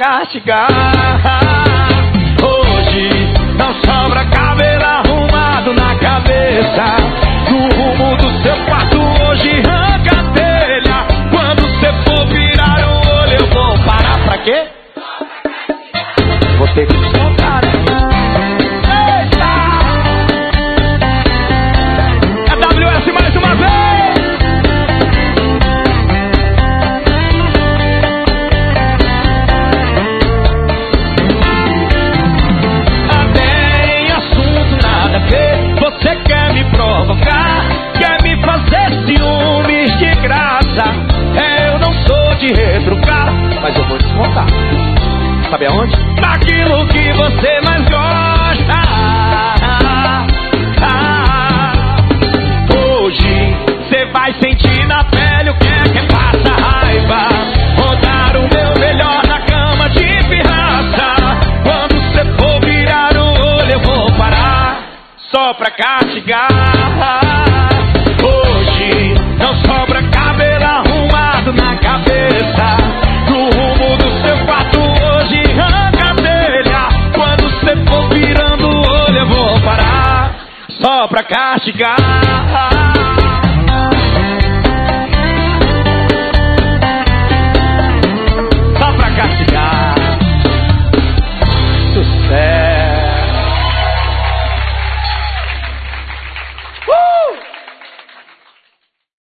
castigar. Hoje não sobra cabelo arrumado na cabeça. No rumo do seu quarto hoje arranca a telha. Quando você for virar o olho eu vou parar pra quê? Vou ter que desmontar, né? Eita! AWS mais uma vez! Tem assunto nada a ver. Você quer me provocar, quer me fazer ciúmes de graça. Eu não sou de retrucar, mas eu vou desmontar. Sabe aonde? Naquilo que você mais gosta. Hoje você vai sentir na pele o que é que passa raiva. Vou dar o meu melhor na cama de pirraça. Quando você for virar o olho eu vou parar só pra castigar. Hoje não sobra cabelo arrumado na cabeça. No rumo do seu quarto hoje arranca a telha. Quando você for virando o olho eu vou parar só pra castigar.